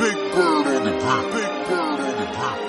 Big bird on the beat. Big bird on the beat.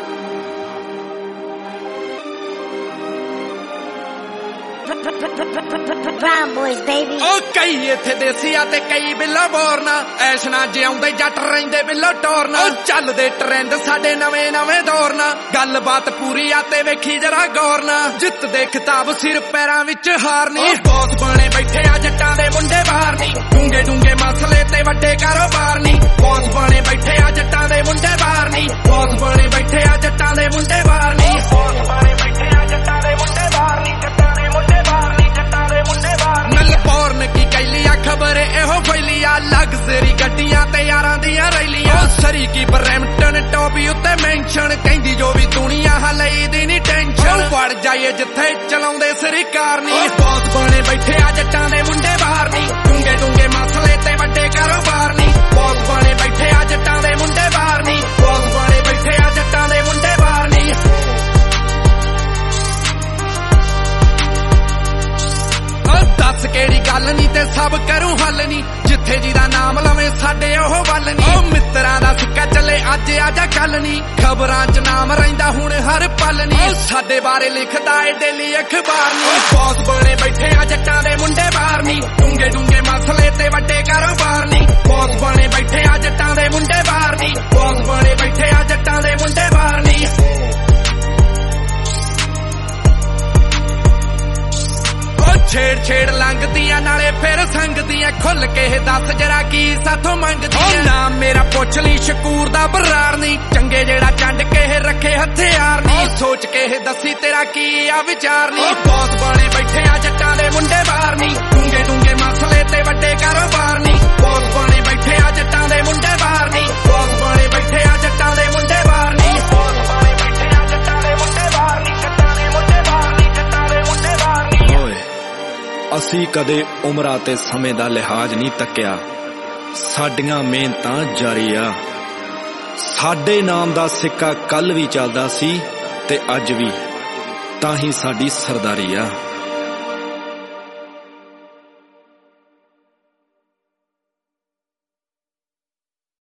Brown boys, baby. ਉਹ ਕਈ ਇੱਥੇ ਦੇਸੀ ਆ ਤੇ ਕਈ ਬਿੱਲੋ ਬੋਰਨਾ ਐਸ਼ ਨਾ ਜਿਉਂਦੇ ਜੱਟ ਰਹਿੰਦੇ ਬਿੱਲੋ ਟੋਰਨਾ ਉਹ ਚੱਲਦੇ ਟ੍ਰੈਂਡ ਸਾਡੇ ਨਵੇਂ ਨਵੇਂ ਦੌਰ ਨਾ ਗੱਲਬਾਤ ਪੂਰੀ ਆ ਤੇ ਵੇਖੀ ਜਰਾ ਗੌਰ ਨਾ ਜਿੱਤ ਦੇ ਖਿਤਾਬ ਸਿਰ ਪੈਰਾਂ ਵਿੱਚ ਹਾਰ ਨਹੀਂ ਬੌਸ ਬਣੇ ਬੈਠੇ ਆ ਜੱਟਾਂ ਦੇ ਮੁੰਡੇ ਬਾਹਰ ਨਹੀਂ ਡੂੰਗੇ ਡੂੰਗੇ ਮਸਲੇ ਤੇ ਵੱਡੇ ਕਾਰੋਬਾਰ ਨਹੀਂ ਬੌਸ ਬਣੇ ਬੈਠੇ ਆ ਜੱਟਾਂ ਦੇ ਮੁੰਡੇ ਬਾਹਰ ਨਹੀਂ ਬੌਸ ਬਣੇ ਬੈਠੇ ਆ ਜੱਟਾਂ ਦੇ ਮੁੰਡੇ ਬਾਹਰ ਨਹੀਂ ਬੌਸ ਬਣੇ ਬੈਠੇ ਆ ਜੱਟਾਂ ਦੇ ਮੁੰਡੇ ਬਾਹਰ ਨਹੀਂ ਜੱਟਾਂ ਦੇ ਮੁੰਡੇ ਬਾਹਰ ਨਹੀਂ ਜੱਟਾਂ ਦੇ ਮੁੰਡੇ ਬਾਹਰ ਮੈਲਬੌਰਨ ਕੀ ਕੈਲੀ ਆ ਖਬਰ ਇਹੋ ਫੈਲੀ ਆ ਲਗਜ਼ਰੀ ਗੱਡੀਆਂ ਤੇ ਯਾਰਾਂ ਦੀਆਂ ਰੈਲੀਆਂ ਸਰੀ ਕੀ ਬਰੈਂਪਟਨ ਟੋਪੀ ਉੱਤੇ ਮੈਂਸ਼ਨ ਕਹਿੰਦੀ ਜੋ ਵੀ ਦੁਨੀਆ ਹਲਈ ਦੀ ਨਹੀਂ ਟੈਨਸ਼ਨ ਵੜ ਜਾਈਏ ਜਿੱਥੇ ਚਲਾਉਂਦੇ ਸਰਕਾਰ ਨਹੀਂ ਬੌਸ ਬਣੇ ਬੈਠੇ ਆ ਜੱਟਾਂ ਦੇ ਮੁੰਡੇ ਬਾਹਰ ਨਹੀਂ ਡੂੰਗੇ ਡੂੰਗੇ ਮਸਲੇ ਤੇ ਵੱਡੇ ਕਾਰੋਬਾਰ ਨਹੀਂ ਬੌਸ ਬਣੇ ਬੈਠੇ ਆ ਜੱਟਾਂ ਦੇ ਮੁੰਡੇ ਬਾਹਰ ਨਹੀਂ ਬੌਸ ਬਣੇ ਬੈਠੇ ਆ ਜੱਟਾਂ ਦੇ ਮੁੰਡੇ ਬਾਹਰ ਨਹੀਂ ਦੱਸ ਕਿਹੜੀ ਗੱਲ ਨਹੀਂ ਤੇ ਸਭ ਕਰੂੰ ਹੱਲ ਨਹੀਂ ਜਿੱਥੇ ਜਿਹਦਾ ਨਾਮ ਲਵੇਂ ਸਾਡੇ ਉਹ ਵੱਲ ਨਹੀਂ ਉਹ ਮਿੱਤਰਾਂ ਦਾ ਸਿੱਕਾ ਚੱਲੇ ਅੱਜ ਆਜਾ ਕੱਲ ਨਹੀਂ ਖਬਰਾਂ 'ਚ ਨਾਮ ਰਹਿੰਦਾ ਹੁਣ ਹਰ ਪਲ ਨਹੀਂ ਸਾਡੇ ਬਾਰੇ ਲਿਖਦਾ ਏ ਡੇਲੀ ਅਖਬਾਰ ਨਹੀਂ ਬੌਸ ਬਣੇ ਬੈਠੇ ਆ ਜੱਟਾਂ ਦੇ ਮੁੰਡੇ ਬਾਹਰ ਨਹੀਂ ਡੂੰਗੇ ਡੂੰਗੇ ਮਸਲੇ ਤੇ ਵੱਡੇ ਕਾਰੋਬਾਰ ਨਹੀਂ ਬੌਸ ਬਣੇ ਬੈਠੇ ਆ ਜੱਟਾਂ ਦੇ ਮੁੰਡੇ ਬਾਹਰ ਨਹੀਂ ਬੌਸ ਬਣੇ ਬੈਠੇ ਆ ਜੱਟਾਂ ਦੇ ਮੁੰਡੇ ਬਾਹਰ ਨਹੀਂ ਛੇੜ ਛੇੜ ਲੰਘਦੀਆਂ ਨਾਲੇ ਫਿਰ ਸੰਗਦੀਆਂ ਖੁੱਲ ਕੇ ਦੱਸ ਜਰਾ ਕੀ ਸਾਥੋਂ ਮੰਗਦੀਆਂ ਨਾਮ ਮੇਰਾ ਪੁੱਛ ਲਈ ਸ਼ਕੂਰ ਦਾ ਬਰਾਰ ਨਹੀਂ ਚੰਗੇ ਜਿਹੜਾ ਚੰਡ ਕੇ ਰੱਖੇ ਹਥਿਆਰ ਨਹੀਂ ਸੋਚ ਕੇ ਦੱਸੀ ਤੇਰਾ ਕੀ ਆ ਵਿਚਾਰ ਨਹੀਂ ਬੌਸ ਬਣੇ ਬੈਠੇ ਆ ਜੱਟਾਂ ਦੇ ਮੁੰਡੇ ਬਾਹਰ ਨਹੀਂ ਡੂੰਗੇ ਡੂੰਗੇ ਮਸਲੇ ਤੇ ਵੱਡੇ ਕਾਰੋਬਾਰ ਨਹੀਂ ਬੌਸ ਬਣੇ ਬੈਠੇ ਆ ਜੱਟਾਂ ਦੇ ਮੁੰਡੇ ਬਾਹਰ ਨਹੀਂ ਬੌਸ ਬਣੇ ਬੈਠੇ ਆ ਜੱਟਾਂ ਦੇ ਮੁੰਡੇ ਬਾਹਰ ਨਹੀਂ ਬੌਸ ਬਣੇ ਬੈਠੇ ਆ ਜੱਟਾਂ ਦੇ ਮੁੰਡੇ ਬਾਹਰ ਨਹੀਂ ਜੱਟਾਂ ਦੇ ਮੁੰਡੇ ਬਾਹਰ ਨਹੀਂ ਜੱਟਾਂ ਦੇ ਮੁੰਡੇ ਬਾਹਰ ਨਹੀਂ ਅਸੀਂ ਕਦੇ ਉਮਰਾਂ ਤੇ ਸਮੇਂ ਦਾ ਲਿਹਾਜ਼ ਨਹੀਂ ਤੱਕਿਆ ਸਾਡੀਆਂ ਮਿਹਨਤਾਂ ਜਾਰੀ ਆ ਸਾਡੇ ਨਾਮ ਦਾ ਸਿੱਕਾ ਕੱਲ ਵੀ ਚੱਲਦਾ ਸੀ ਤੇ ਅੱਜ ਵੀ ਤਾਂ ਹੀ ਸਾਡੀ ਸਰਦਾਰੀ ਆ।